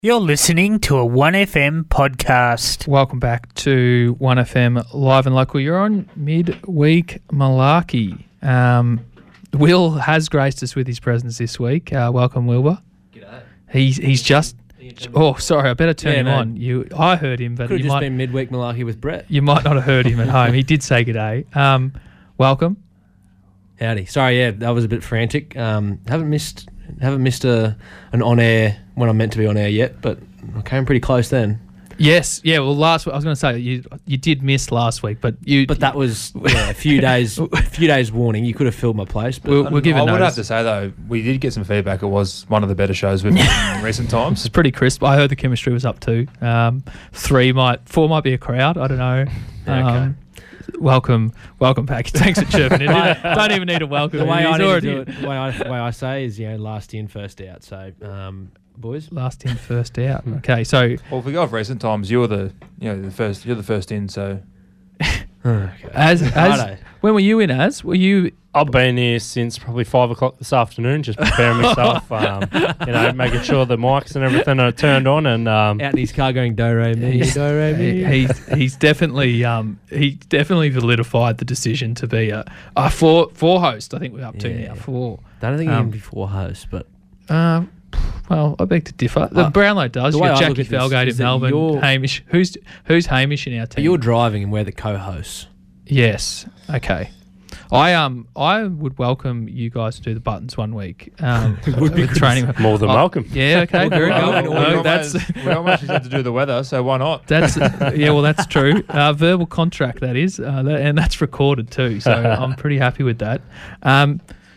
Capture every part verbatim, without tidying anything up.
You're listening to a one F M podcast. Welcome back to one F M Live and Local. You're on midweek malarkey. Um, Will has graced us with his presence this week. Uh, welcome, Wilbur. G'day. He's he's just. Oh, sorry. I better turn Yeah, him no. on. You, I heard him, but Could have you just might been midweek malarkey with Brett. you might not have heard him at home. He did say g'day. Um, welcome. Howdy. Sorry, yeah, that was a bit frantic. Um, haven't missed haven't missed a an on air when I'm meant to be on air yet, but I came pretty close then. Yes. Yeah. Well, last I was going to say you you did miss last week, but you. But that was yeah, a few days a few days warning. You could have filled my place. But We'll, we'll give it I would notice. have to say, though, we did get some feedback. It was one of the better shows we've done in recent times. It's pretty crisp. I heard the chemistry was up too. Um, three might, four might be a crowd. I don't know. Yeah, okay. Um, welcome, welcome back. Thanks for chirping in. Don't even need a welcome. the way He's I need to already do it, the way I the way I say is, you know, last in, first out. So, um, boys, last in, first out. Okay, so Well, if we go off recent times, you're the you know the first. You're the first in. So okay. as as Righto. when were you in? As were you? I've been here since probably five o'clock this afternoon, just preparing myself, um, you know, making sure the mics and everything are turned on, and um, out in his car going do re mi He's, do re mi. he- he's he's definitely um he definitely validified the decision to be a, a four four host. I think we're up to Yeah. now four. Don't think he um, can be four hosts, but Uh, well, I beg to differ. The Uh, Brownlow does. the You've way got I look Jackie at this Felgate is in that Melbourne. you're- Hamish. Who's who's Hamish in our but team? you're driving and we're the co-hosts. Yes. Okay. I um I would welcome you guys to do the buttons one week. Um, Would be with training. more than Oh, welcome. Yeah. Okay. Very Well, good. we No, almost- that's we almost had to do the weather. So why not? that's yeah. Well, that's true. Uh, verbal contract that is, uh, that, and that's recorded too. So I'm pretty happy with that. Um,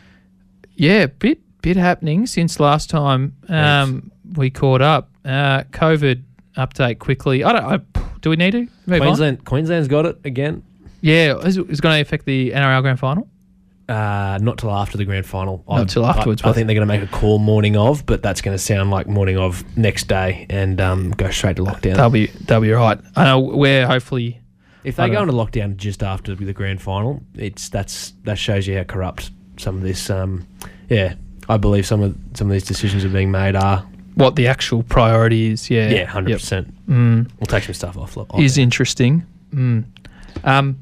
yeah. Bit bit happening since last time um we caught up. Uh, COVID update quickly. I don't. I, do we need to move on? Queensland, Queensland's got it again. Yeah, is it going to affect the N R L Grand Final? Uh, not till after the grand final. Not I- till afterwards, I, I but- think they're going to make a call morning of, but that's going to sound like morning of next day and um, go straight to lockdown. They'll be they'll be right. I know we're hopefully. if I they go don't into lockdown just after the grand final, it's that's that shows you how corrupt some of this. Um, yeah, I believe some of some of these decisions are being made are. What the actual priority is, yeah, Yeah, hundred Yep. percent. Mm, We'll take some stuff off. off is there. interesting. Mm. Um,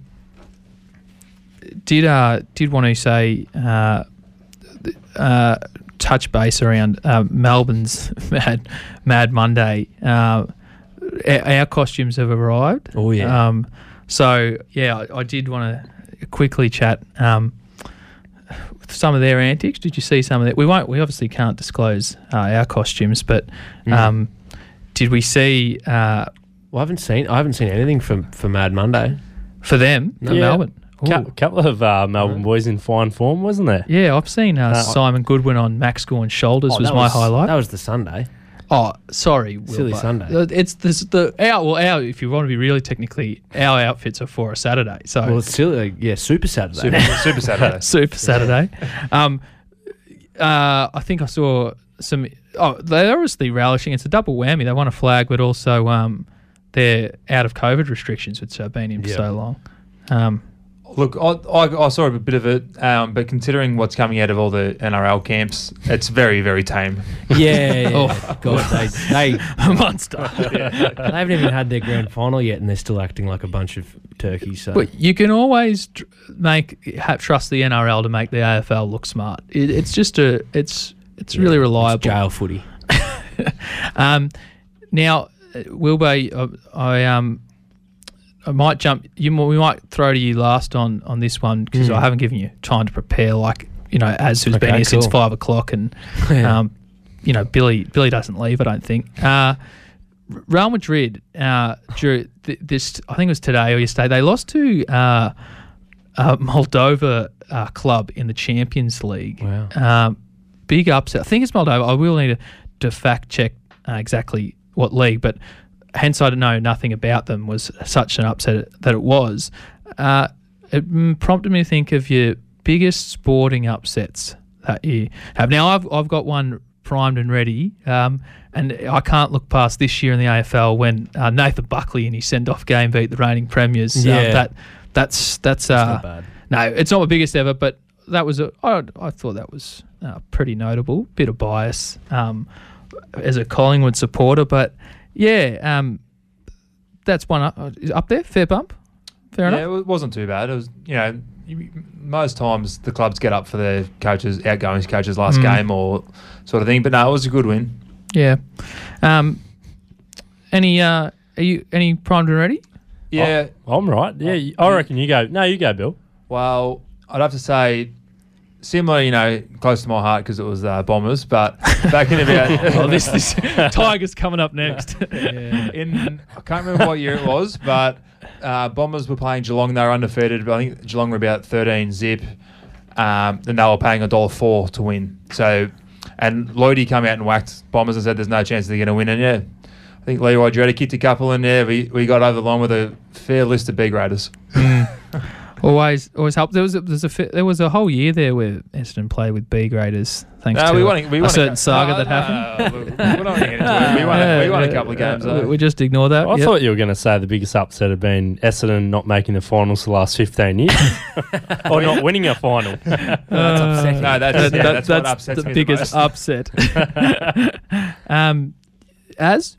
did uh did want to say uh, th- uh touch base around uh, Melbourne's Mad Mad Monday. Uh, our, our costumes have arrived. Oh yeah. Um, so yeah, I, I did want to quickly chat um, with some of their antics. Did you see some of that? We won't. We obviously can't disclose uh, our costumes, but Mm. um, did we see uh, well, I haven't seen I haven't seen anything for for Mad Monday. for them for Yeah. Melbourne? A Ooh. couple of uh, Melbourne boys in fine form, wasn't there? Yeah, I've seen uh, Uh, Simon Goodwin on Max Gorn's shoulders Oh, was that my highlight. That was the Sunday. Oh, sorry, Wilbur. Silly Sunday. Uh, It's this the our well our if you want to be really technically our outfits are for a Saturday. So Well, it's still uh, yeah, Super Saturday. Super, Super Saturday. Super Saturday. Um, uh, I think I saw some. Oh, they're obviously relishing. It's a double whammy. They won a flag, but also um, they're out of COVID restrictions, which have been in for Yeah. so long. Um, Look, I, I, I saw a bit of it, um, but considering what's coming out of all the N R L camps, it's very, very tame. Yeah, yeah. Oh. God, they they a monster. they haven't even had their grand final yet, and they're still acting like a bunch of turkeys. So But you can always tr- make have, trust the N R L to make the A F L look smart. It, it's just a it's it's really Yeah, reliable. It's jail footy. Um, now, uh, Wilbur, I, I um, I might jump. You, mo- we might throw to you last on, on this one because Mm. I haven't given you time to prepare. Like you know, as who's been Okay, here since cool. five o'clock, and Yeah. um, you know, Billy Billy doesn't leave. I don't think. Uh, Real Madrid, uh, drew th- this. I think it was today or yesterday. They lost to uh, uh, Moldova uh, club in the Champions League. Wow. Um, big upset. I think it's Moldova. I will need to, to fact check uh, exactly what league, but hence I don't know nothing about them. Was such an upset that it was. Uh, it mm, prompted me to think of your biggest sporting upsets that you have. Now I've I've got one primed and ready, um, and I can't look past this year in the A F L when uh, Nathan Buckley in his send-off game beat the reigning premiers. Um, Yeah. that that's that's uh, not bad. no, it's not my biggest ever, but that was a, I, I thought that was uh, pretty notable. Bit of bias. Um, as a Collingwood supporter. But yeah, um, that's one up, up there. Fair bump. Fair yeah, enough. it wasn't too bad. It was, you know, you, most times the clubs get up for their coaches, outgoing coaches last Mm. game or sort of thing. But no, it was a good win. Yeah. Um, any uh, are you any primed and ready? Yeah. I'm right. Yeah, you- I reckon you go. No, you go, Bill. Well, I'd have to say similar, you know, close to my heart because it was uh, Bombers. But back in about Oh, this this Tigers coming up next. in I can't remember what year it was, but uh, Bombers were playing Geelong. They were undefeated, but I think Geelong were about thirteen zip, um, and they were paying a dollar four to win. So, and Lloydie came out and whacked Bombers and said, "There's no chance they're going to win." And yeah, I think Leroy Dredder kicked a couple, and yeah, we, we got over the line with a fair list of B graders. Always, always help. There was a, there's a fi- there was a whole year there where Essendon played with B graders. Thanks No, to we a, won. We a won certain cou- saga no, that no, happened. no, look, we're not getting into it. We won. a- we won a couple of games. Uh, though. we just ignore that. I Yep. thought you were going to say the biggest upset had been Essendon not making the finals for the last fifteen years, or not winning a final. That's upsetting. No, that's, That- yeah, that- that's, what upsets the me biggest the most. upset. um, as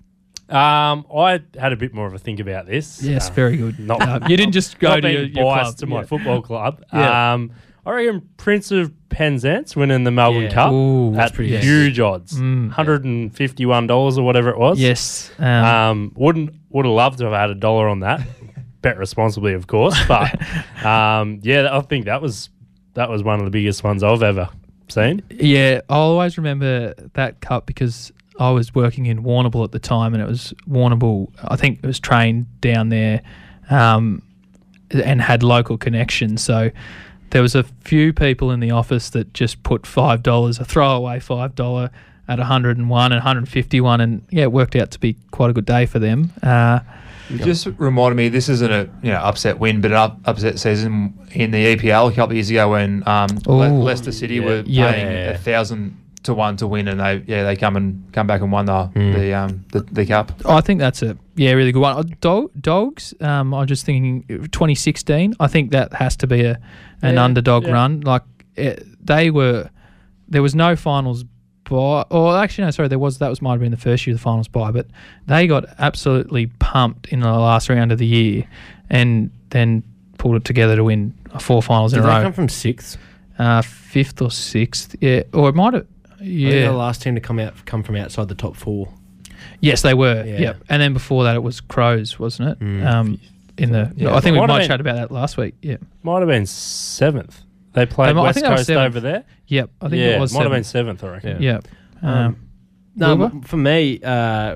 Um, I had a bit more of a think about this. yes, Um, very good. not- Uh, you didn't just go not to being your, your biased club. to my Yeah. football club. Yeah. Um, I reckon Prince of Penzance winning the Melbourne Yeah. Cup Ooh, at pretty good. huge odds, Mm. one hundred fifty-one dollars or whatever it was. Yes. Um, Um, wouldn't would have loved to have had a dollar on that. Bet responsibly, of course, but um, yeah, I think that was that was one of the biggest ones I've ever seen. Yeah, I always remember that cup because I was working in Warrnambool at the time, and it was Warrnambool. I think it was trained down there, um, and had local connections. So there was a few people in the office that just put five dollars, a throwaway five dollar at one hundred and one and one hundred fifty one, and yeah, it worked out to be quite a good day for them. Uh, It just reminded me, this isn't a you know upset win, but an up, upset season in the E P L a couple of years ago when um, Le- Ooh. Leicester City were Yeah. paying Yeah. a thousand to one to win, and they yeah they come and come back and won the Mm. the um the, the cup. I think that's a yeah really good one. Uh, Dog, dogs. Um, I'm just thinking twenty sixteen. I think that has to be a an Yeah, underdog yeah. run. Like it, they were, there was no finals by. Or actually, no, sorry, there was. That was might have been the first year of the finals by, but they got absolutely pumped in the last round of the year, and then pulled it together to win four finals Did in a they row. come from sixth? Uh, fifth or sixth, yeah, or it might have. I think they're Yeah. the last team to come out come from outside the top four. Yes, they were. Yeah. Yep. And then before that, it was Crows, wasn't it? Mm. Um, in the, Yeah. I think we Might have might been- chat about that last week. Yeah. Might have been seventh. They played Um, I West think that was Coast seventh. over there. Yep. I think yeah, it was. might have been seventh. seventh. I reckon. Yeah. Yep. Um, Um, No, Wilbur? but for me, uh,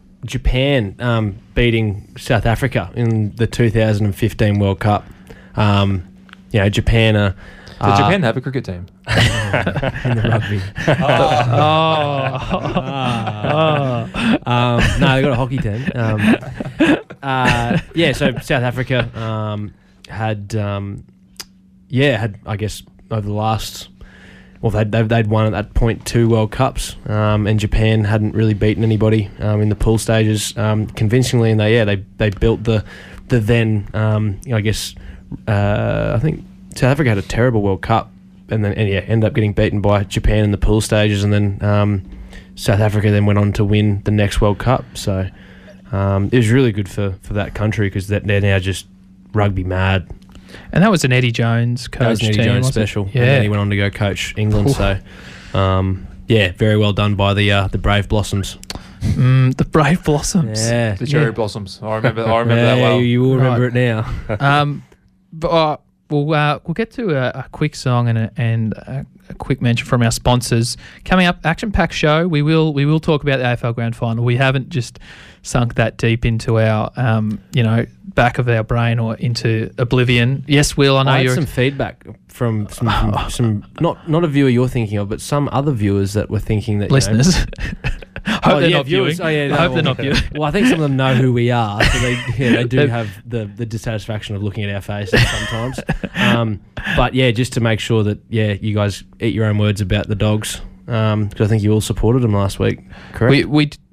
Japan um, beating South Africa in the two thousand fifteen World Cup. Um, you know, Japan are Did uh, Japan have a cricket team? in the rugby. oh. oh. um, no, they got a hockey team. Um, uh, yeah, so South Africa um, had, um, yeah, had I guess over the last, well, they'd they'd, they'd won at that point two World Cups, um, and Japan hadn't really beaten anybody um, in the pool stages um, convincingly, and they yeah they they built the the then um, you know, I guess uh, I think South Africa had a terrible World Cup, and then and yeah ended up getting beaten by Japan in the pool stages, and then. Um, South Africa then went on to win the next World Cup, so um, it was really good for, for that country because they're now just rugby mad. And that was an Eddie Jones coach That was an Eddie team, Jones wasn't it? special, Yeah. and then he went on to go coach England. Ooh. So, um, yeah, very well done by the uh, the Brave Blossoms. Mm, the Brave Blossoms. Yeah, The Cherry Yeah. Blossoms. I remember. I remember yeah, that well. you, you will remember Right. it now. Um, but uh, we'll uh, we'll get to a, a quick song and a, and a, a quick mention from our sponsors coming up. Action packed show. We will we will talk about the A F L Grand Final. We haven't just sunk that deep into our um you know back of our brain or into oblivion. Yes, Will. I know I had you're. some feedback from some, from some not not a viewer you're thinking of, but some other viewers that were thinking that you know, listeners. Hope Oh, they're yeah, not viewers. viewing. Oh, yeah, I no, hope they're well- not viewing. Well, I think some of them know who we are, so they yeah, they do They've- have the, the dissatisfaction of looking at our faces sometimes. um, but yeah, just to make sure that yeah, you guys eat your own words about the dogs, because I think you all supported them last week, correct? We we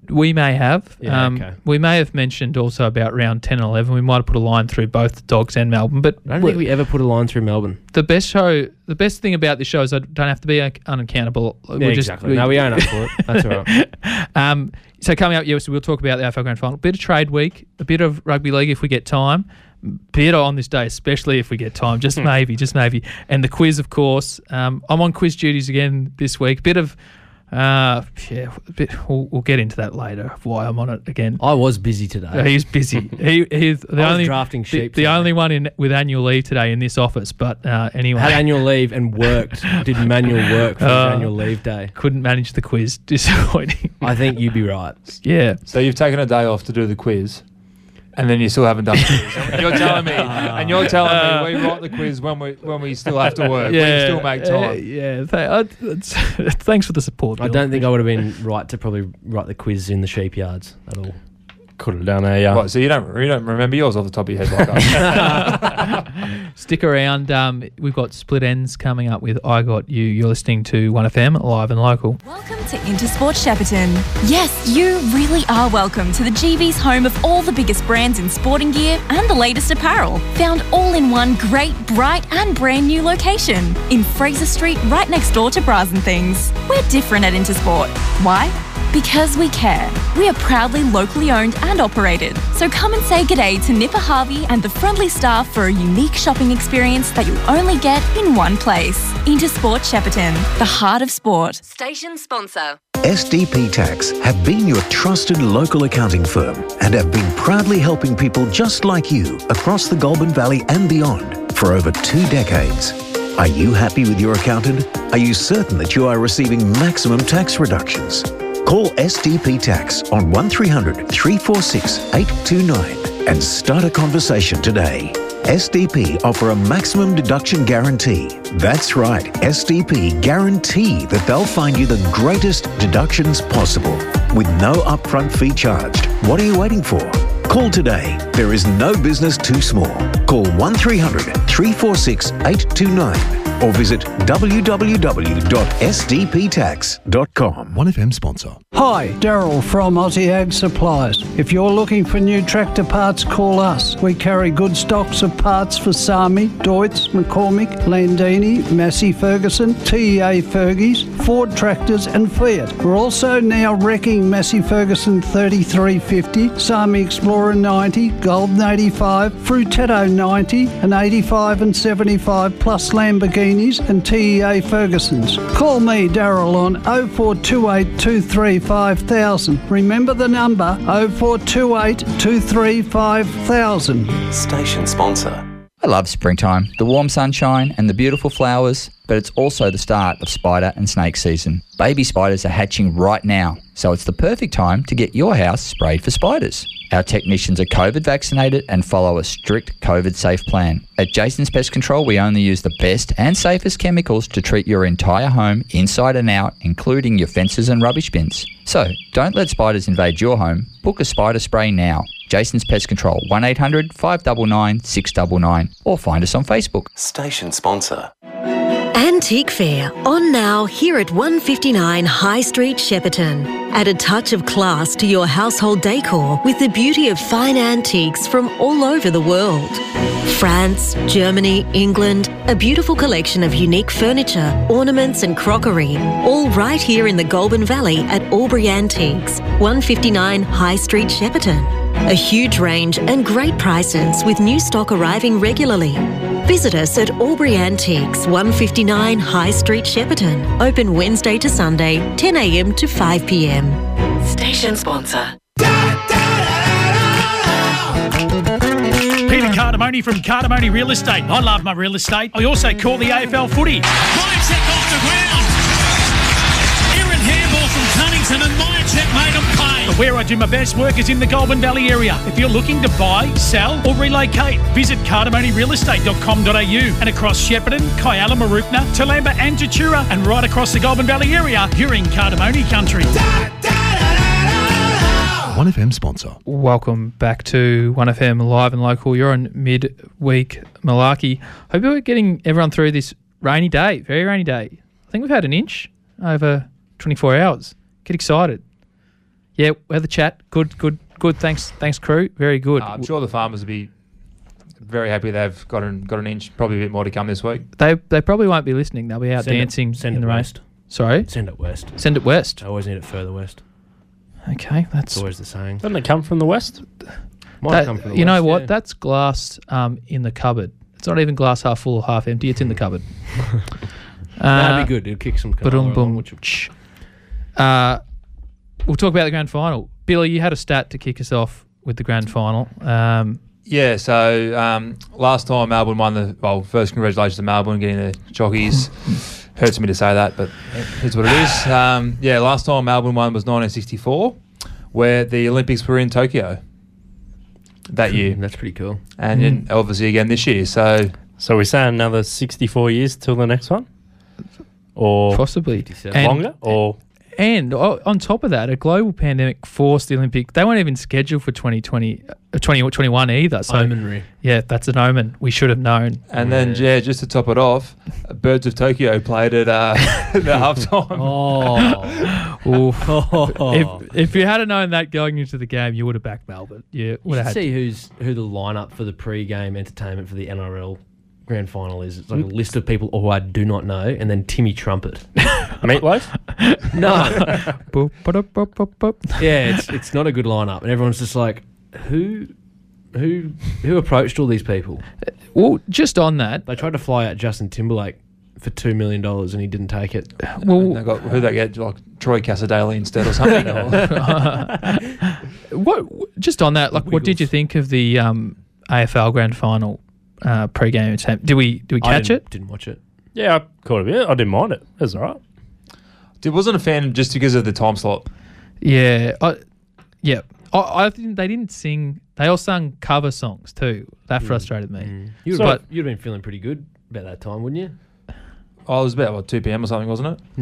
we may have. Yeah, um, okay. We may have mentioned also about round ten and eleven. We might have put a line through both the Dogs and Melbourne. But I don't think we ever put a line through Melbourne. the best show, the best thing about this show is I don't have to be un- unaccountable. Yeah, We're just- exactly. No, we own up for it. That's all right. Um, so coming up, yes, we'll talk about the A F L Grand Final. A bit of trade week, a bit of rugby league if we get time. Bit on this day, especially if we get time, just maybe, just maybe. And the quiz, of course. Um, I'm on quiz duties again this week. Bit of, uh, yeah, a bit, we'll, we'll get into that later, of why I'm on it again. I was busy today. Uh, he's busy. He, he's the I was only drafting the, sheep the today. only one in with annual leave today in this office. But uh, anyway, Had annual leave and worked. Did manual work for Uh, annual leave day. couldn't manage the quiz. Disappointing. I think you'd be right. Yeah. So you've taken a day off to do the quiz, and then you still haven't done the quiz. And you're telling me, and you're telling me we write the quiz when we when we still have to work. We still make uh, time. yeah. Th- uh, it's- thanks for the support. I Bill. don't think I would have been right to probably write the quiz in the sheep yards at all. Could have done a. Uh, Right, so you don't you don't remember yours off the top of your head like us. Stick around. Um, we've got Split Ends coming up with I Got You. You're listening to one F M, live and local. Welcome to Intersport Shepparton. Yes, you really are welcome to the G B's home of all the biggest brands in sporting gear and the latest apparel. Found all in one great, bright and brand new location in Fraser Street, right next door to Bras and Things. We're different at Intersport. Why? Because we care. We are proudly locally owned and operated. So come and say g'day to Nipper Harvey and the friendly staff for a unique shopping experience that you'll only get in one place. Intersport Shepparton, the heart of sport. Station sponsor. S D P Tax have been your trusted local accounting firm and have been proudly helping people just like you across the Goulburn Valley and beyond for over two decades. Are you happy with your accountant? Are you certain that you are receiving maximum tax reductions? Call S D P Tax on one three hundred, three four six, eight two nine and start a conversation today. S D P offer a maximum deduction guarantee. That's right, S D P guarantee that they'll find you the greatest deductions possible with no upfront fee charged. What are you waiting for? Call today. There is no business too small. Call one three hundred, three four six, eight two nine or visit w w w dot s d p tax dot com. one F M sponsor. Hi, Daryl from Aussie Ag Supplies. If you're looking for new tractor parts, call us. We carry good stocks of parts for Sami, Deutz, McCormick, Landini, Massey Ferguson, T E A Fergies, Ford tractors and Fiat. We're also now wrecking Massey Ferguson thirty-three fifty, Sami Explorer ninety, Golden eighty-five, Frutetto ninety, and eighty-five and seventy-five plus Lamborghinis and T E A Fergusons. Call me, Daryl, on oh four two eight, two three five thousand. Remember the number, oh four two eight, two three five thousand. Station sponsor. I love springtime, the warm sunshine and the beautiful flowers, but it's also the start of spider and snake season. Baby spiders are hatching right now, so it's the perfect time to get your house sprayed for spiders. Our technicians are COVID vaccinated and follow a strict COVID safe plan. At Jason's Pest Control, we only use the best and safest chemicals to treat your entire home inside and out, including your fences and rubbish bins. So, don't let spiders invade your home. Book a spider spray now. Jason's Pest Control, one eight hundred, five nine nine, six nine nine, or find us on Facebook. Station sponsor. Antique Fair, on now here at one fifty-nine High Street, Shepparton. Add a touch of class to your household decor with the beauty of fine antiques from all over the world. France, Germany, England, a beautiful collection of unique furniture, ornaments and crockery, all right here in the Goulburn Valley at Albury Antiques, one fifty-nine High Street, Shepparton. A huge range and great prices with new stock arriving regularly. Visit us at Albury Antiques, one fifty-nine High Street, Shepparton. Open Wednesday to Sunday, ten a m to five p m. Station sponsor. Peter Cardamone from Cardamone Real Estate. I love my real estate. I also call the A F L footy. Myercheck off the ground. Aaron Handball from Cunnington and Myercheck made them pay. But where I do my best work is in the Goulburn Valley area. If you're looking to buy, sell or relocate, visit cardamone real estate dot com dot a u and across Shepparton, Kyalla, Marupna, Toolamba and Tatura and right across the Goulburn Valley area, you're in Cardamone country. one F M sponsor. Welcome back to one F M live and local. You're on midweek malarkey. Hope you're getting everyone through this rainy day, very rainy day. I think we've had an inch over twenty-four hours. Get excited. yeah, we had the chat. Good, good, good. Thanks, thanks, crew. Very good. Uh, I'm sure the farmers will be very happy they've got an, got an inch, probably a bit more to come this week. They they probably won't be listening. They'll be out Send it- dancing send in it the rain. west. Sorry? Send it west. Send it west. I always need it further west. Okay, that's... It's always the saying. Doesn't it come from the west? Might That- come from the you know west, what? yeah. That's glass um, in the cupboard. It's not even glass half full or half empty. It's in the cupboard. That'd be good. It'll kick some colour Boom, along, boom. which will- Shh. Uh, we'll talk about the grand final. Billy, you had a stat to kick us off with the grand final. Um, Yeah, so um, last time Melbourne won the... Well, first congratulations to Melbourne getting the jockeys. Hurts me to say that, but it's what it is. Um, yeah, last time Melbourne won was nineteen sixty-four, where the Olympics were in Tokyo that year. That's pretty cool. And Mm. then obviously again this year. So So we're saying another sixty-four years till the next one? Or possibly. fifty-seven. longer? Or And o- on top of that, a global pandemic forced the Olympic. They weren't even scheduled for twenty twenty, uh, twenty twenty-one either. So, Omenry. yeah, that's an omen. We should have known. And then, yeah, just to top it off, Birds of Tokyo played at uh, the halftime. Oh. Oof. Oh. If, if you had known that going into the game, you would have backed Melbourne. You You would have should had. see who's who the lineup for the pre-game entertainment for the N R L grand final is. It's like a list of people who I do not know, and then Timmy Trumpet. Meatloaf? No. Boop, ba-dup, boop, boop, boop. Yeah, it's it's not a good lineup, and everyone's just like, who, who, who approached all these people? Well, just on that, They tried to fly out Justin Timberlake for two million dollars, and he didn't take it. well, They got who they get like Troy Casadale instead or something. or- what? Just on that, like, what did you think of the um, A F L grand final uh, pre-game attempt? Did we did we I catch didn't, it? Didn't watch it. Yeah, I caught a bit. I didn't mind it. It was all right. I wasn't a fan just because of the time slot. Yeah, I, yeah. I, I think they didn't sing. They all sung cover songs too. That frustrated me. You'd, So- have, you'd have been feeling pretty good about that time, wouldn't you? Oh, it was about what two p.m. or something, wasn't it?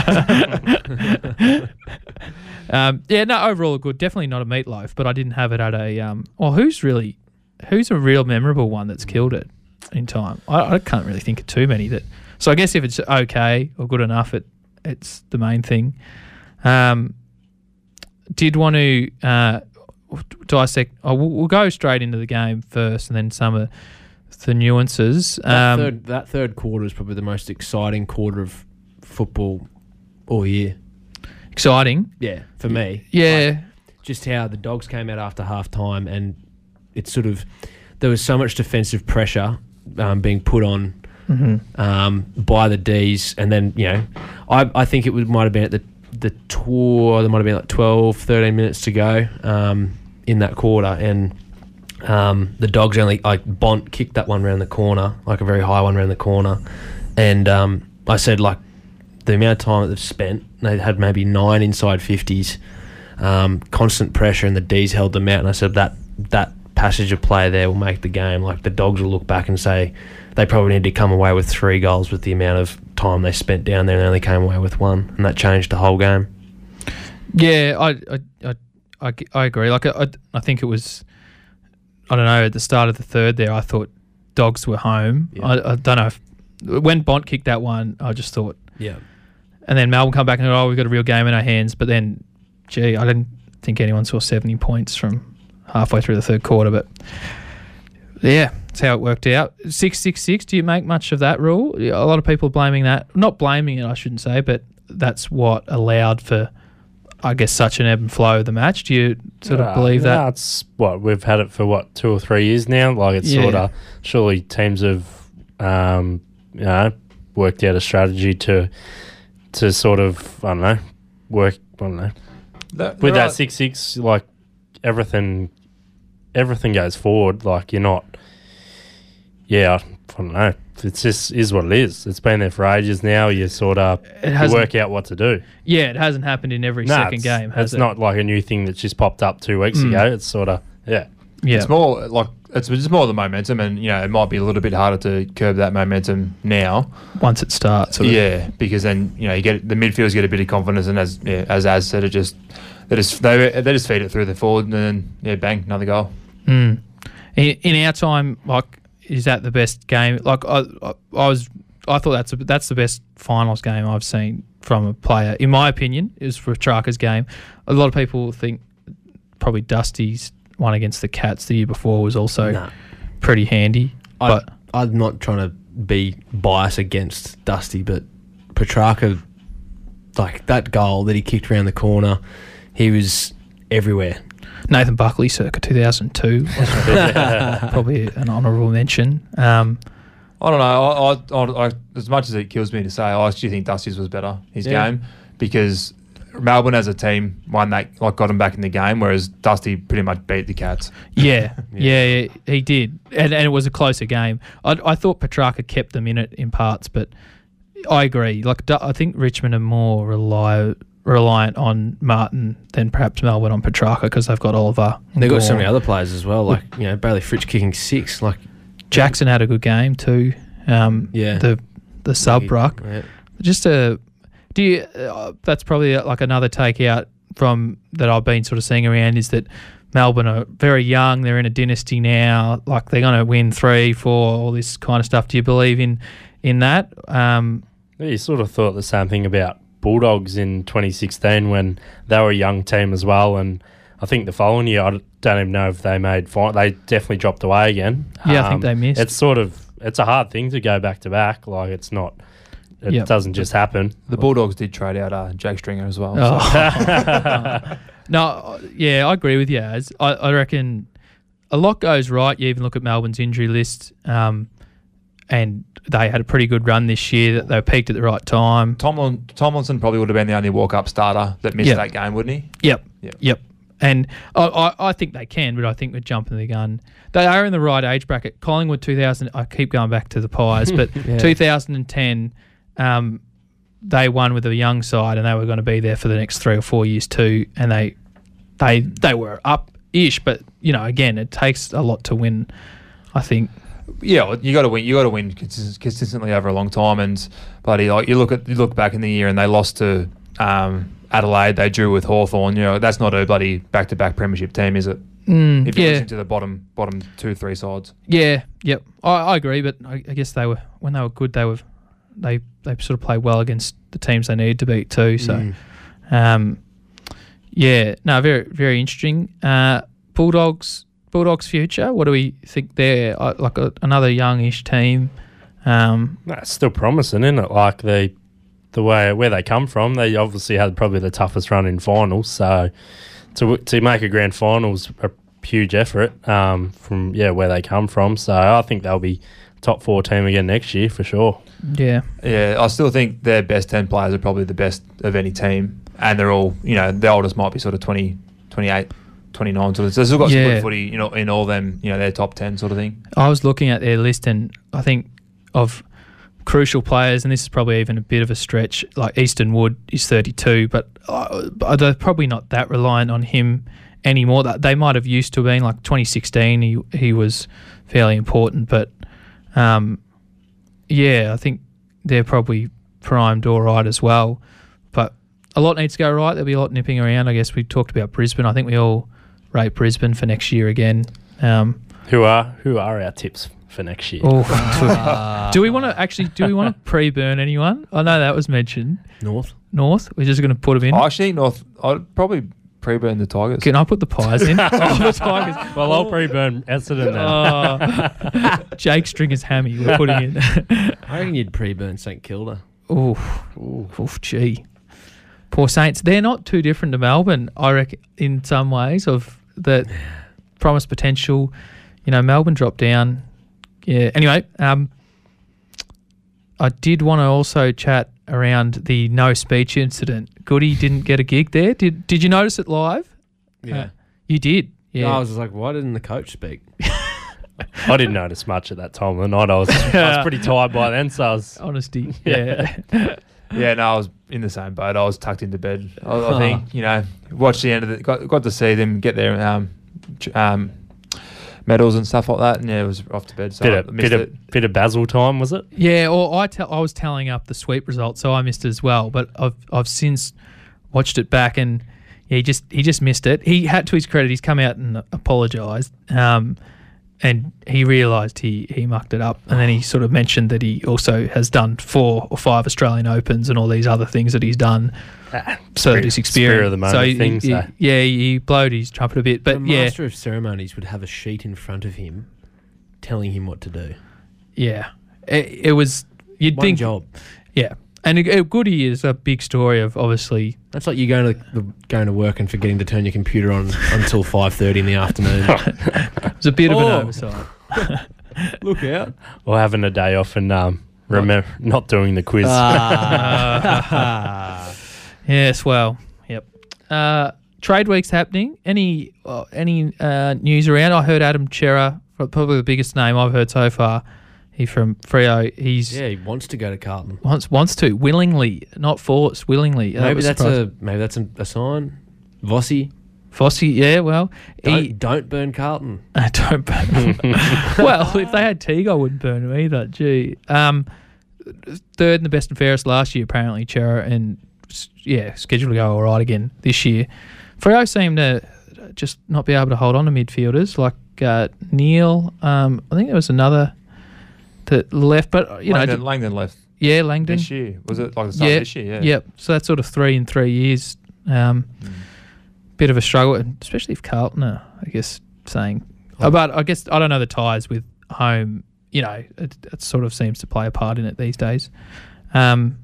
Um, yeah, no. Overall, good. Definitely not a meatloaf, but I didn't have it at a. Um, well, who's really, who's a real memorable one that's killed it in time? I, I can't really think of too many that. So I guess if it's okay or good enough, it it's the main thing. Um, did want to uh, dissect. Oh, we'll, we'll go straight into the game first, and then some of the nuances. That, Um, third, that third quarter is probably the most exciting quarter of football all year. exciting. Yeah, for me. Yeah. Like, just how the Dogs came out after half time, and it's sort of there was so much defensive pressure um, being put on Mhm. um, by the D's, and then you know, I I think it would might have been at the the tour. There might have been like twelve, thirteen minutes to go um, in that quarter, and um, the Dogs only like Bont kicked that one round the corner, like a very high one round the corner, and um, I said like the amount of time that they've spent, they had maybe nine inside fifties, um, constant pressure, and the D's held them out. And I said that that passage of play there will make the game. Like the Dogs will look back and say they probably need to come away with three goals with the amount of time they spent down there, and they only came away with one, and that changed the whole game. Yeah, I I I, I, I agree. Like I, I think it was, I don't know, at the start of the third there, I thought Dogs were home. Yeah. I, I don't know if when Bont kicked that one, I just thought. Yeah. And then Melbourne come back and go, oh, we've got a real game in our hands. But then, gee, I didn't think anyone saw seventy points from halfway through the third quarter. But yeah, that's how it worked out. six six six, do you make much of that rule? A lot of people are blaming that. Not blaming it, I shouldn't say, but that's what allowed for, I guess, such an ebb and flow of the match. Do you sort of Uh, believe that? No, it's what we've had it for what two or three years now. Like it's Yeah. sort of surely teams have, um, you know, worked out a strategy to to sort of I don't know work. I don't know That- with there that are- six six like everything everything goes forward. Like you're not. Yeah, I don't know. It's just is what it is. It's been there for ages now. You sort of It you hasn't- work out what to do. Yeah, it hasn't happened in every No, second it's, game, has it's it? not like a new thing that's just popped up two weeks Mm. ago. It's sort of yeah. Yeah. It's more like it's just more the momentum, and you know it might be a little bit harder to curb that momentum now. Once it starts. Sort of. Yeah, because then you know you get the midfielders get a bit of confidence, and as yeah, as Az said, it just they just they they just feed it through the forward, and then yeah, bang, another goal. Mm. In, in our time, like, is that the best game? Like, I, I, I was, I thought that's a, that's the best finals game I've seen from a player. In my opinion, it was for Petrarca's game. A lot of people think probably Dusty's one against the Cats the year before was also Nah. pretty handy. I, but I'm not trying to be biased against Dusty, but Petrarca, like that goal that he kicked around the corner, he was everywhere. Nathan Buckley circa two thousand two probably an honourable mention. Um, I don't know. I, I, I, I, as much as it kills me to say, I actually think Dusty's was better, his Yeah. game, because Melbourne as a team won that, like got him back in the game, whereas Dusty pretty much beat the Cats. yeah, yeah, yeah, he did, and and it was a closer game. I, I thought Petrarca kept them in it in parts, but I agree. Like Du- I think Richmond are more rely, reliant on Martin than perhaps Melbourne on Petrarca because they've got Oliver. They've got so Gore. many other players as well, like you know Bailey Fritsch kicking six. Like Jackson had a good game too. Um, Yeah. the the sub ruck. Yeah. Just a do you? Uh, that's probably like another takeout from that I've been sort of seeing around is that Melbourne are very young. They're in a dynasty now. Like they're going to win three, four, all this kind of stuff. Do you believe in in that? Um, Yeah, you sort of thought the same thing about Bulldogs in twenty sixteen when they were a young team as well, and I think the following year I don't even know if they made final. They definitely dropped away again. Yeah, I think they missed. It's sort of it's a hard thing to go back to back. Like it's not. It Yep. doesn't just happen. The Bulldogs did trade out uh, Jake Stringer as well. Oh. So. No, yeah, I agree with you. Az. I, I reckon a lot goes right. You even look at Melbourne's injury list, um, and they had a pretty good run this year. That they peaked at the right time. Tomlin, Tomlinson probably would have been the only walk-up starter that missed Yep. that game, wouldn't he? Yep, Yep. yep. And I, I, I think they can, but I think we're jumping the gun. They are in the right age bracket. Collingwood two thousand. I keep going back to the Pies, but Yeah. two thousand ten. Um, they won with a young side, and they were going to be there for the next three or four years too. And they, they, they were up-ish, but you know, again, it takes a lot to win. I think. Yeah, well, you got to win. You got to win consist- consistently over a long time. And bloody, like you look at you look back in the year, and they lost to um, Adelaide. They drew with Hawthorn. You know, that's not a bloody back-to-back premiership team, is it? Mm, If you yeah, listen to the bottom bottom two three sides. yeah, yep. I, I agree, but I, I guess they were when they were good. They were they they sort of played well against the teams they needed to beat too. So, Mm. um, yeah, no, very very interesting. Uh, Bulldogs Bulldogs future. What do we think there? Uh, like a, another youngish team. Um, No, it's still promising, isn't it? Like the the way where they come from, they obviously had probably the toughest run in finals. So to to make a grand finals a huge effort um, from yeah where they come from. So I think they'll be top four team again next year for sure. yeah, Yeah, I still think their best ten players are probably the best of any team, and they're all, you know, the oldest might be sort of twenty, twenty-eight, twenty-nine. So they've still got Yeah. split footy, you know, in all them, you know, their top ten sort of thing. I was looking at their list, and I think of crucial players, and this is probably even a bit of a stretch. Like Easton Wood is thirty-two, but uh, they're probably not that reliant on him anymore. That they might have used to been. Like twenty sixteen, he he was fairly important, but um, yeah, I think they're probably primed all right as well. But a lot needs to go right. There'll be a lot nipping around. I guess we talked about Brisbane. I think we all rate Brisbane for next year again. Um, Who are who are our tips for next year? Oh, do we want to actually? Do we want to pre-burn anyone? I know that was mentioned. North. North. We're just going to put them in. I actually, North, I'd probably pre-burn the Tigers. Can I put the Pies in? Oh, the Tigers. Well, I'll pre-burn Essendon then. Oh, Jake Stringer's hammy. We're putting in. I reckon you'd pre-burn St Kilda. Oof, oof, oof, gee. Poor Saints. They're not too different to Melbourne, I reckon, in some ways, of the promised potential. You know, Melbourne dropped down. Yeah. Anyway, um, I did want to also chat around the no speech incident. Goody didn't get a gig there. Did Did you notice it live? Yeah. Uh, you did. Yeah. I was just like, why didn't the coach speak? I didn't notice much at that time of the night. I was I was pretty tired by then, so I was Honesty. Yeah. Yeah, no, I was in the same boat. I was tucked into bed. I, I think, you know, watched the end of it. Got, got to see them get their um, ch- um, medals and stuff like that, and yeah, it was off to bed. So bit I of missed bit it. of bit of Basil time, was it? Yeah, or I tell I was tallying up the sweep results, so I missed it as well. But I've I've since watched it back, and yeah, he just he just missed it. He had, to his credit, he's come out and apologised. Um, and he realised he, he mucked it up, and then he sort of mentioned that he also has done four or five Australian Opens and all these other things that he's done. Ah, so that spirit- his spirit experience, of the moment so he, things, he- eh? yeah, he blowed his trumpet a bit, but the yeah, master of ceremonies would have a sheet in front of him telling him what to do. yeah, it, it was. You'd One think, job. yeah, and a, a Goody is a big story of obviously. That's like you going to the, going to work and forgetting to turn your computer on until five thirty in the afternoon. It was a bit of an Oh. oversight. Look out! Or having a day off and um, remember not doing the quiz. Ah. Yes, well, yep. Uh, trade week's happening. Any uh, any uh, news around? I heard Adam Chera, probably the biggest name I've heard so far. He from Freo. He's Yeah, he wants to go to Carlton. wants wants to willingly, not forced, willingly. That Maybe was that's surprising. a maybe that's a, a sign. Vossi, Fossey. Yeah, well, don't, he don't burn Carlton. I don't burn. Well, if they had Teague, I wouldn't burn him either. Gee, um, third in the best and fairest last year apparently, Chera, and s- yeah, scheduled to go all right again this year. Freo seem to just not be able to hold on to midfielders like uh, Neil. Um, I think there was another that left, but you Langdon, know, Langdon left yeah, Langdon. this year. Was it like the start Yeah, of this year? Yeah. Yep. So that's sort of three in three years. Um, Bit of a struggle, and especially if Carlton are, I guess, saying. Oh, but I guess I don't know the ties with home. You know, it, it sort of seems to play a part in it these days. Um,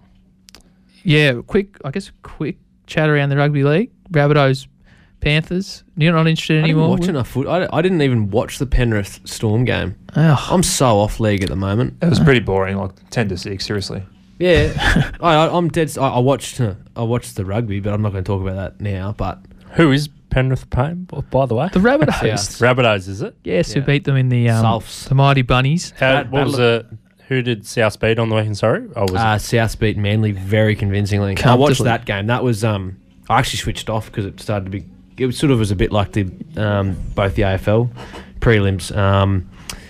yeah, quick. I guess quick chat around the rugby league. Rabbitohs, Panthers. You're not interested I didn't anymore. watch enough foot. I, I didn't even watch the Penrith Storm game. Oh, I'm so off league at the moment. It was pretty boring, like ten to six. Seriously. Yeah, I, I, I'm dead. I, I watched. Uh, I watched the rugby, but I'm not going to talk about that now. But Who is Penrith playing, b- by the way? the Rabbitohs. South. Rabbitohs, is it? Yes, who Yeah. beat them in the um, Souths. the Mighty Bunnies. How, Bad- what was bad it? Who did South beat on the weekend? Sorry, oh, was uh, South beat Manly very convincingly. I watched Comfortably. that game. That was. Um, I actually switched off because it started to be. It was sort of was a bit like the um, both the A F L prelims. Um,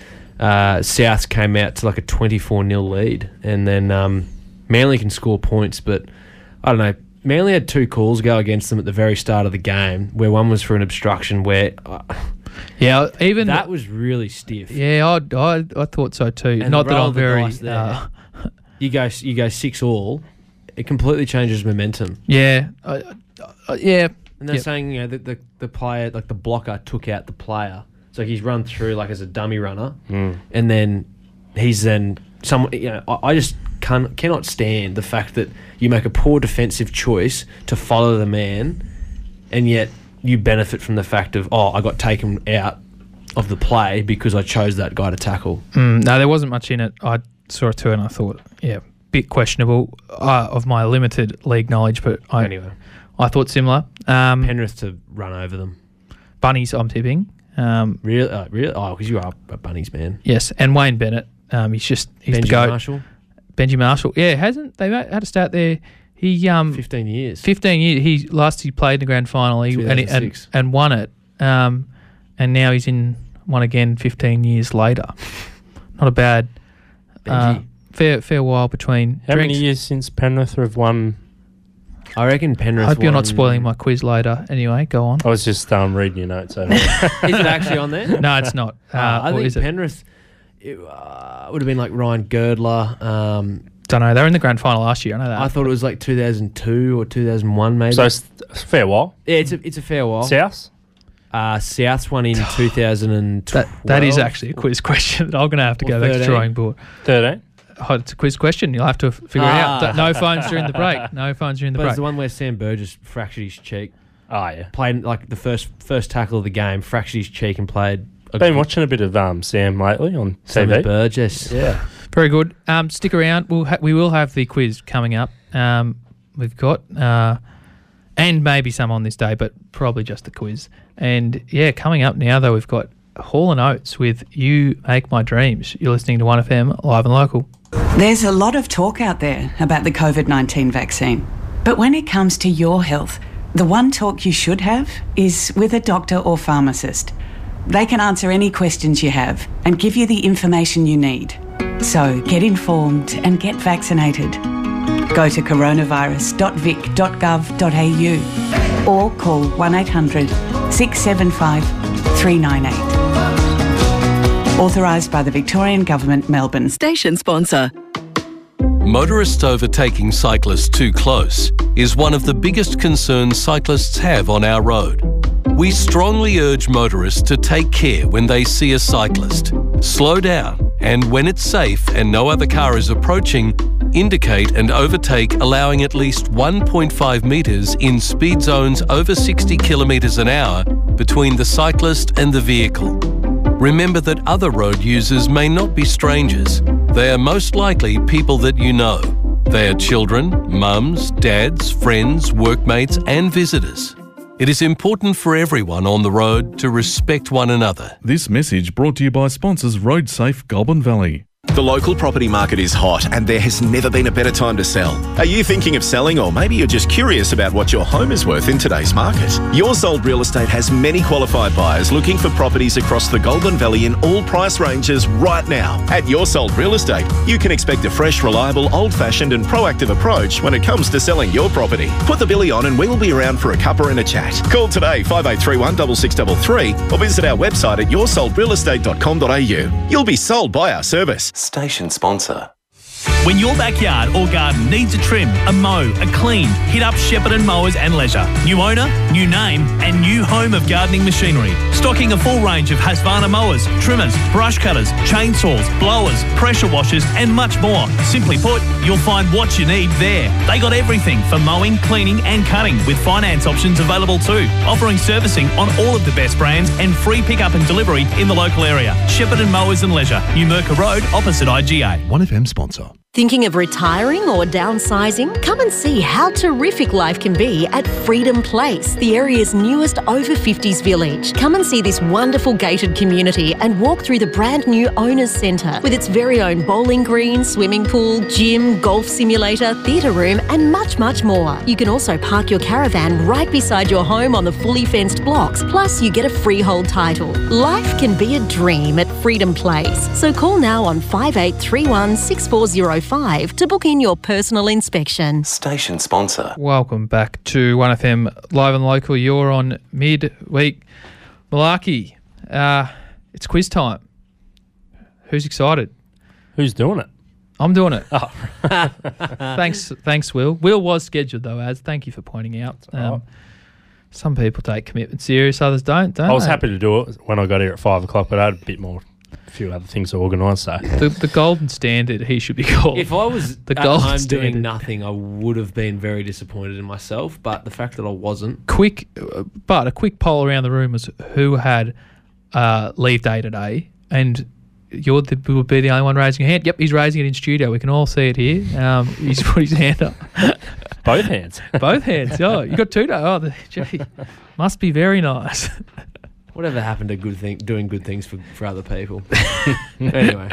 uh, South came out to like a twenty-four nil lead, and then um, Manly can score points, but I don't know. Manly had two calls go against them at the very start of the game, where one was for an obstruction, where uh, Yeah, even that was really stiff. Yeah, I, I, I thought so too. And Not that roll I'm the very. dice there. Uh, You go, you go six all. It completely changes momentum. yeah, uh, uh, yeah. And they're Yep. saying, you know, that the, the player, like the blocker, took out the player. So he's run through like as a dummy runner, Mm. and then he's then someone. You know, I, I just can cannot stand the fact that you make a poor defensive choice to follow the man, and yet you benefit from the fact of oh, I got taken out of the play because I chose that guy to tackle. Mm, no, there wasn't much in it. I saw it too, and I thought, yeah, bit questionable uh, of my limited league knowledge, but I Anyway, I thought similar. Um, Penrith to run over them. Bunnies, I'm tipping. Um, Really, uh, really. Oh, because you are a Bunnies man. yes, and Wayne Bennett. Um, he's just he's Benji the goat. Marshall, Benji Marshall. Yeah, hasn't they had a start there? He um fifteen years. fifteen years. He last he played in the grand final. He, and, he, and two thousand six. and won it. Um, and now he's in one again. Fifteen years later, not a bad. Uh, Benji. fair fair while between. How many drinks. years since Penrith have won? I reckon Penrith. I hope you're not won- spoiling my quiz later. Anyway, go on. I was just um, reading your notes over. Is it actually on there? No, it's not. Uh, Uh, I or think is it? Penrith it, uh, would have been like Ryan Girdler. Um, Don't know. They were in the grand final last year. I know that. I thought it was like two thousand two or two thousand one, maybe. so it's a fair while. yeah, it's a it's a fair while. South? Uh, South's one in two thousand twelve. that that is actually a quiz question. I'm going to have to Or go back to the thirteen. drawing board. thirteen? Oh, it's a quiz question. You'll have to f- figure Ah. it out. No phones during the break. No phones during the But break. it's the one where Sam Burgess fractured his cheek. Oh, yeah. Played like the first first tackle of the game, fractured his cheek and played. A Been watching a bit of um, Sam lately on T Sam V. Burgess. Yeah. Very good. Um, stick around. We'll ha- we will have the quiz coming up. Um, we've got uh, and maybe some on this day, but probably just the quiz. And yeah, coming up now though, we've got Hall and Oates with "You Make My Dreams." You're listening to one F M live and local. There's a lot of talk out there about the covid nineteen vaccine. But when it comes to your health, the one talk you should have is with a doctor or pharmacist. They can answer any questions you have and give you the information you need. So get informed and get vaccinated. Go to coronavirus dot vic dot gov dot a u or call one eight hundred six seven five three nine eight. Authorised by the Victorian Government, Melbourne. Station sponsor. Motorists overtaking cyclists too close is one of the biggest concerns cyclists have on our road. We strongly urge motorists to take care when they see a cyclist. Slow down, and when it's safe and no other car is approaching, indicate and overtake, allowing at least one point five metres in speed zones over sixty kilometres an hour between the cyclist and the vehicle. Remember that other road users may not be strangers. They are most likely people that you know. They are children, mums, dads, friends, workmates and visitors. It is important for everyone on the road to respect one another. This message brought to you by sponsors RoadSafe Goulburn Valley. The local property market is hot and there has never been a better time to sell. Are you thinking of selling, or maybe you're just curious about what your home is worth in today's market? Your Sold Real Estate has many qualified buyers looking for properties across the Goulburn Valley in all price ranges right now. At Your Sold Real Estate, you can expect a fresh, reliable, old-fashioned and proactive approach when it comes to selling your property. Put the billy on and we will be around for a cuppa and a chat. Call today five eight three one, six six three three or visit our website at your sold real estate dot com dot a u. You'll be sold by our service. Station sponsor. When your backyard or garden needs a trim, a mow, a clean, hit up Shepparton Mowers and Leisure. New owner, new name and new home of gardening machinery. Stocking a full range of Husqvarna mowers, trimmers, brush cutters, chainsaws, blowers, pressure washers and much more. Simply put, you'll find what you need there. They got everything for mowing, cleaning and cutting, with finance options available too. Offering servicing on all of the best brands and free pickup and delivery in the local area. Shepparton Mowers and Leisure, New Merker Road, opposite I G A. one F M sponsor. Thinking of retiring or downsizing? Come and see how terrific life can be at Freedom Place, the area's newest over fifties village. Come and see this wonderful gated community and walk through the brand new Owners Centre with its very own bowling green, swimming pool, gym, golf simulator, theatre room and much, much more. You can also park your caravan right beside your home on the fully fenced blocks, plus you get a freehold title. Life can be a dream at Freedom Place. So call now on five eight three one, six four zero five to book in your personal inspection. Station sponsor. Welcome back to one F M Live and Local. You're on midweek malarkey. Uh, it's quiz time. Who's excited? Who's doing it? I'm doing it. Oh. thanks, thanks, Will. Will was scheduled though, as thank you for pointing out. Um, right. Some people take commitment serious, others don't. Don't I was they? happy to do it when I got here at five o'clock, but I had a bit more. A few other things to organise, so the, the golden standard he should be called. If I was the at golden home standard. doing nothing, I would have been very disappointed in myself. But the fact that I wasn't, quick, but a quick poll around the room was who had uh, leave day today, and you would be the only one raising your hand. Yep, he's raising it in studio. We can all see it here. Um, he's put his hand up. Both hands. Both hands. Oh, you got two days. Oh, the, gee, must be very nice. whatever happened to good thing, doing good things for, for other people? Anyway,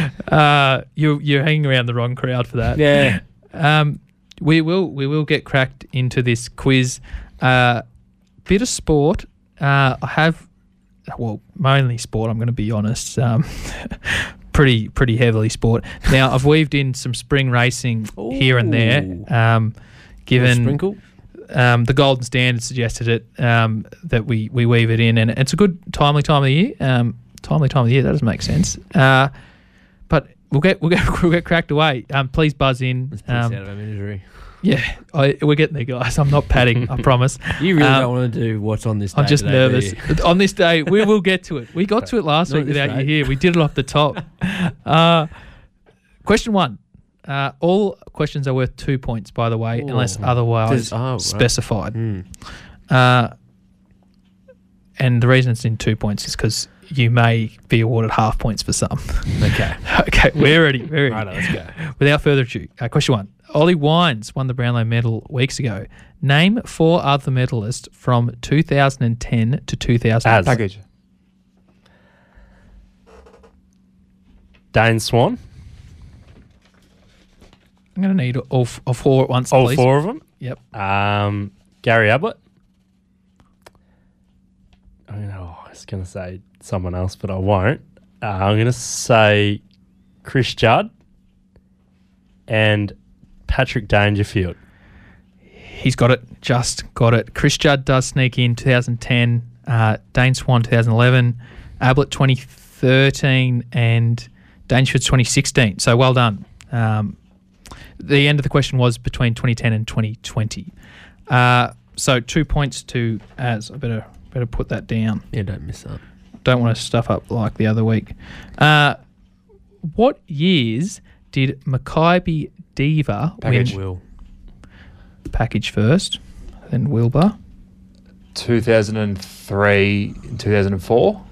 uh, you're you're hanging around the wrong crowd for that. Yeah. Um, we will we will get cracked into this quiz. Uh, bit of sport. Uh, I have, well, mainly sport. I'm going to be honest. Um, pretty pretty heavily sport. Now I've weaved in some spring racing Ooh. here and there. Um, given sprinkle. Um, the Golden Standard suggested it, um, that we, we weave it in, and it's a good timely time of the year. Um, timely time of the year, that doesn't make sense. Uh, but we'll get we'll get we'll get cracked away. Um, please buzz in. Let's um, out of our misery. Yeah, I, we're getting there, guys. I'm not padding, I promise. You really um, don't want to do what's on this day. I'm just today, nervous. On this day, we will get to it. We got to it last Not week this without day. you here. We did it off the top. Uh, question one. Uh, all questions are worth two points, by the way, Ooh. unless otherwise Does- oh, right. specified. Mm. Uh, and the reason it's in two points is because you may be awarded half points for some. Okay. Okay, we're ready. We're ready. Righto, let's go. Without further ado, uh, question one. Ollie Wines won the Brownlow medal weeks ago. Name four other medalists from two thousand ten to two thousand. As. Package. Dane Swan. I'm going to need all, f- all four at once, All please. four of them. Yep. Um, Gary Ablett. I mean, oh, I was going to say someone else, but I won't. Uh, I'm going to say Chris Judd and Patrick Dangerfield. He's got it. Just got it. Chris Judd does sneak in two thousand ten. Uh, Dane Swan two thousand eleven. Ablett twenty thirteen, and Dangerfield's twenty sixteen. So well done. Um, the end of the question was between twenty ten and twenty twenty. Uh, so two points to Az. I better better put that down. Yeah, don't miss that. Don't want to stuff up like the other week. Uh, what years did Maccabi Diva Package. win? Will. Package first, then Wilbur. two thousand three and two thousand four.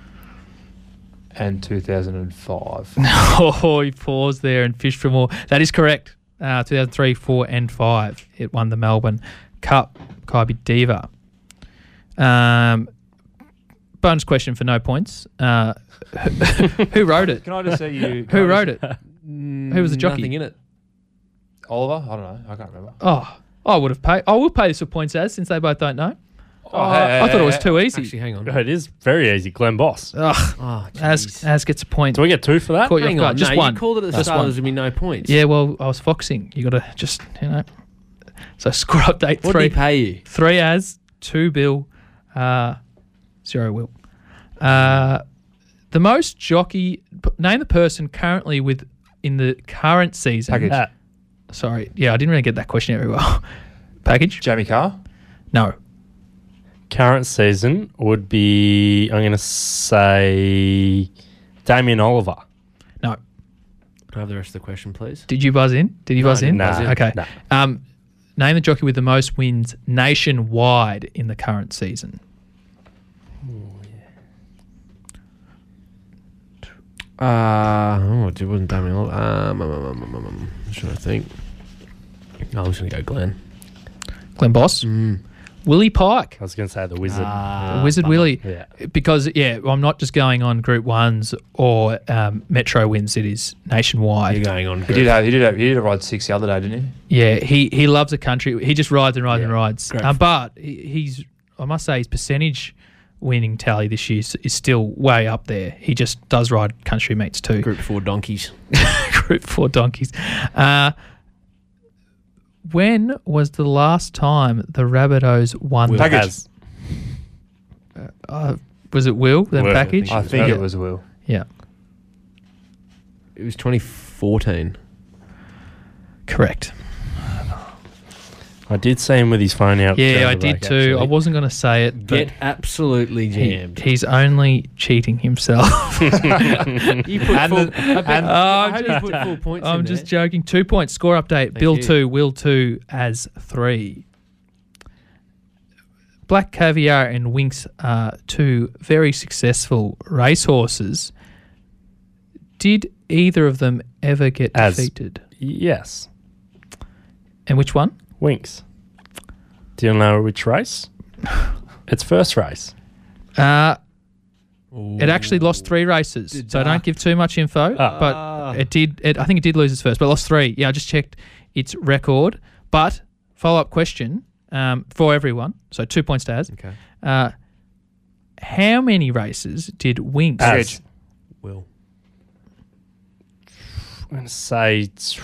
And two thousand five. Oh, he paused there and fished for more. That is correct. Uh, two thousand three, four, and five. It won the Melbourne Cup. Maccabi Diva. Um, bonus question for no points. Uh, who wrote it? Can I just say you? Who I wrote just- it? Who was the jockey? Nothing in it. Oliver? I don't know. I can't remember. Oh, I would have paid. I will pay this for points, as since they both don't know. Oh, hey, I thought it was hey, too easy. Actually, hang on. It is very easy. Glenn Boss. Ugh. Oh, As jeez. as gets a point. Do we get two for that? Caught you off Hang guard. on. Just no, one. You called it at the Just start. one. There's going to be no points. Yeah, well, I was foxing. You got to just, you know. So score update What three. did he pay you? Three as, two Bill, uh, zero Will. Uh, the most jockey. p- Name the person currently with in the current season. Package. Ah, Sorry, yeah, I didn't really get that question very well. Package? Jamie Carr. No. current season would be, I'm going to say, Damien Oliver. No. Can I have the rest of the question, please? Did you buzz in? Did you No, buzz I in? didn't buzz in. Okay. No. Um, name the jockey with the most wins nationwide in the current season. Uh, oh, it wasn't Damien Oliver. Um, um, um, um, um, um, should I think? Oh, I'm just going to go Glenn. Glenn Boss. Mm. Willie Pike. I was going to say the Wizard. Ah, Wizard bummer. Willie. Yeah. Because, yeah, I'm not just going on Group Ones or um, Metro wins. It is nationwide. You're going on. He did have he did have, he did a ride six the other day, didn't he? Yeah, he, he loves the country. He just rides and rides and rides. Great. Um, but he, he's, I must say, his percentage winning tally this year is, is still way up there. He just does ride country meets too. Group four donkeys. Group four donkeys. Uh, when was the last time the Rabbitohs won? Will the- Package. Uh, was it Will, then Will, I Package? think. I think Yeah. it was Will. Yeah, It was twenty fourteen. correct. I did see him with his phone out. Yeah, the I other did back, too. actually. I wasn't going to say it, but Get absolutely he- jammed. he's only cheating himself. you put And full, the- I, bet, and- I I'm hope just- you put full points I'm in just there. joking. Two points. Score update. Bill you. two, Will two, as three. Black Caviar and Winx are two very successful racehorses. Did either of them ever get As. defeated? Yes. And which one? Winks. Do you know which race? It's first race. Uh, it actually lost three races, Did so that? don't give too much info. Ah. But it did. It, I think it did lose its first, but it lost three. Yeah, I just checked its record. But follow up question um, for everyone. So two points to Az. Okay. Uh, how many races did Winx? As. Will. I'm going to say t-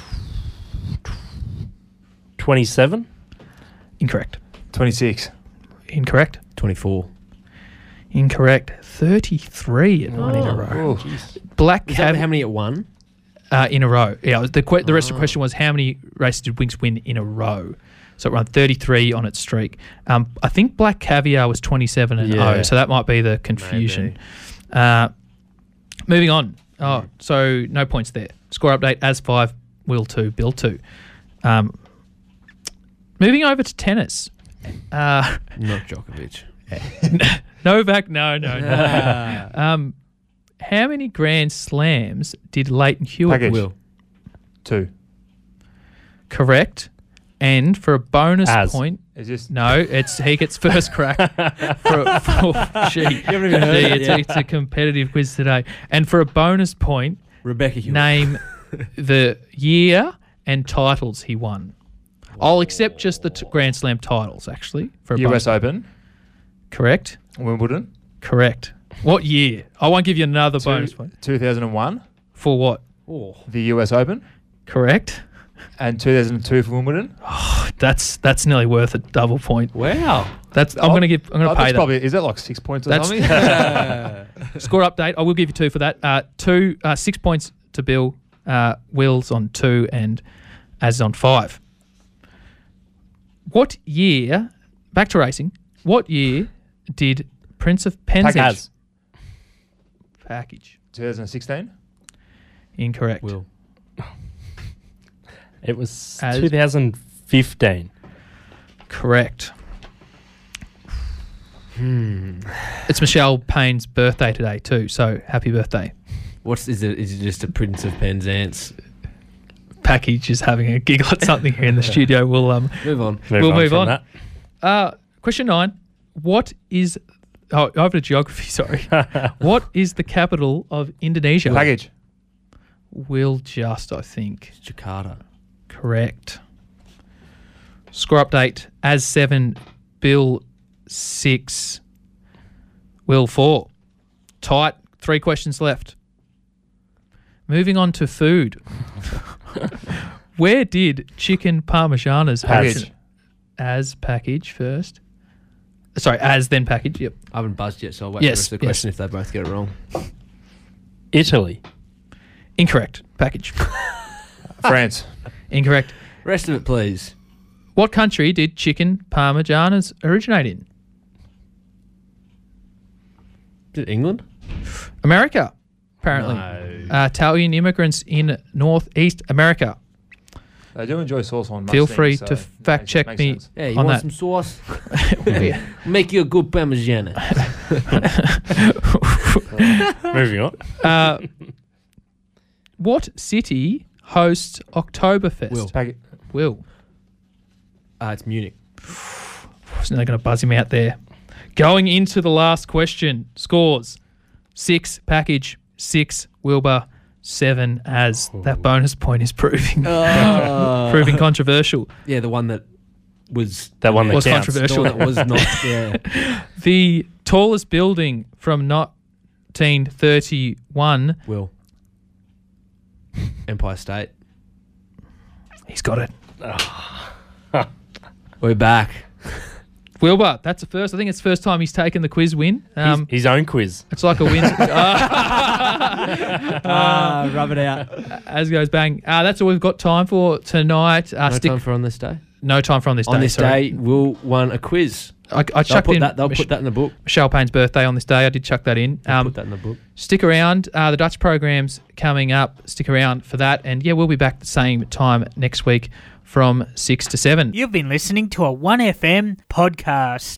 twenty-seven. Incorrect. twenty-six. Incorrect. twenty-four. Incorrect. Thirty-three at one in a row. Black Is that Cav- how many at one? uh, in a row. Yeah. it was- The que- the rest of the question was how many races did Winx win in a row? So it ran thirty-three on its streak. Um, I think Black Caviar was twenty-seven and Yeah. oh, so that might be the confusion. Uh, moving on. Oh, so no points there. Score update as five, Will two, Bill two. Um, moving over to tennis. Uh, Not Djokovic. Novak, no, no, no. um, how many Grand Slams did Leighton Hewitt Package. Will. Two. correct? And for a bonus As. point, Is this no, it's he gets first crack. for, for, gee, You haven't even heard gee, it it's, yet. it's a competitive quiz today. And for a bonus point, Rebecca Hewitt. name the year and titles he won. I'll accept just the t- Grand Slam titles, actually. For a U bonus. S Open? Correct. Wimbledon? Correct. What year? I won't give you another Two- bonus point. two thousand one? For what? Oh. The U S Open? Correct. And two thousand two for Wimbledon? Oh, That's that's nearly worth a double point. Wow. That's I'm going to give. I'm going Oh, to pay that's that. probably, is that like six points or That's something? Score update. I will give you two for that. Uh, two, uh, six points to Bill. Uh, Will's on two and Az on five. What year? Back to racing. What year did Prince of Penzance Package. package? twenty sixteen? Incorrect. Will. It was As- two thousand fifteen. Correct. Hmm. It's Michelle Payne's birthday today too, so happy birthday. What's is it? Is it just a Prince of Penzance? Package is having a giggle at something here in the studio. We'll um Move on. Move we'll on move from on. that. Uh, question nine. What is oh over to geography? Sorry. What is the capital of Indonesia? Package. Will just I think Jakarta. correct. Score update as seven. Bill six. Will four. Tight. Three questions left. Moving on to food. Where did chicken parmesanas Package. origin- as package first? Sorry, as then package. Yep. I haven't buzzed yet, so I'll wait Yes, for the rest of the question if they both get it wrong. Italy. Incorrect. Package. France. Incorrect. Rest of it, please. What country did chicken parmesanas originate in? Is it England? America, apparently. No. Uh, Italian immigrants in Northeast America. They do enjoy sauce on Feel mustache, free so to fact makes- check makes me sense. Yeah, you on want that. some sauce? Make you a good parmigiana. Moving on. Uh, what city hosts Oktoberfest? Will. Package. Will. Uh, it's Munich. Wasn't they going to buzz him out there? Going into the last question, scores six package, six Wilbur, seven as that bonus point is proving Oh. proving controversial. Yeah, the one that was That one that Was counts. controversial. the one that was not. Yeah, The tallest building from nineteen thirty-one. Will. Empire State. He's got it. We're back. Wilbur, that's the first. I think it's the first time he's taken the quiz win. Um, his, his own quiz. it's like a win. Ah, rub it out. As goes bang. Uh, that's all we've got time for tonight. Uh, No stick, time for on this day. no time for on this On day. this sorry. day, Will won a quiz. I, I They'll chucked put in that. They'll Mich- put that in the book. Michelle Payne's birthday on this day. I did chuck that in. They'll Um, put that in the book. Stick around. Uh, the Dutch program's coming up. Stick around for that. And yeah, we'll be back the same time next week from six to seven. You've been listening to a one F M podcast.